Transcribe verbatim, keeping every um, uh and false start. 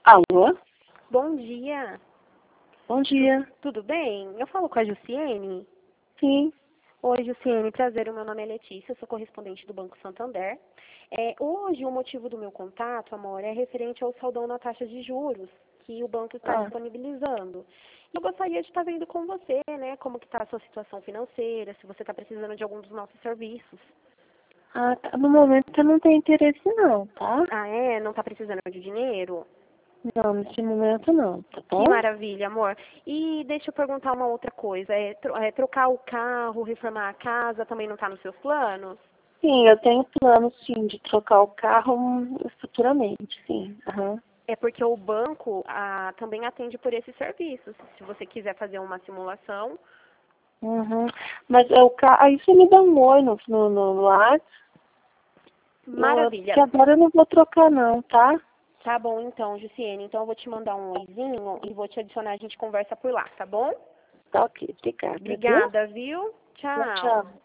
Alô? Bom dia. Bom dia. Tudo bem? Eu falo com a Jussiene? Sim. Oi, Jussiene. Prazer, o meu nome é Letícia, eu sou correspondente do Banco Santander. É, hoje, o motivo do meu contato, amor, é referente ao saldão na taxa de juros que o banco está Ah, disponibilizando. Eu gostaria de estar vendo com você, né, como que está a sua situação financeira, se você está precisando de algum dos nossos serviços. ah, tá. No momento eu não tenho interesse não, tá? Ah, é? Não está precisando de dinheiro? Não, nesse momento não, tá Que bom? maravilha, amor. E deixa eu perguntar uma outra coisa. É, tro- é, trocar o carro, reformar a casa, também não está nos seus planos? Sim, eu tenho plano sim de trocar o carro hum, futuramente, sim. Aham. É porque o banco ah, também atende por esses serviços. Se você quiser fazer uma simulação. Uhum. Mas é o carro. Aí você me dá um oi no, no, no WhatsApp. Eu, Maravilha. porque agora eu não vou trocar não, tá? Tá bom então, Jussiene. Então eu vou te mandar um oizinho e vou te adicionar, a gente conversa por lá, tá bom? Tá ok, obrigada, viu? Obrigada, viu? Tchau, Tchau. tchau.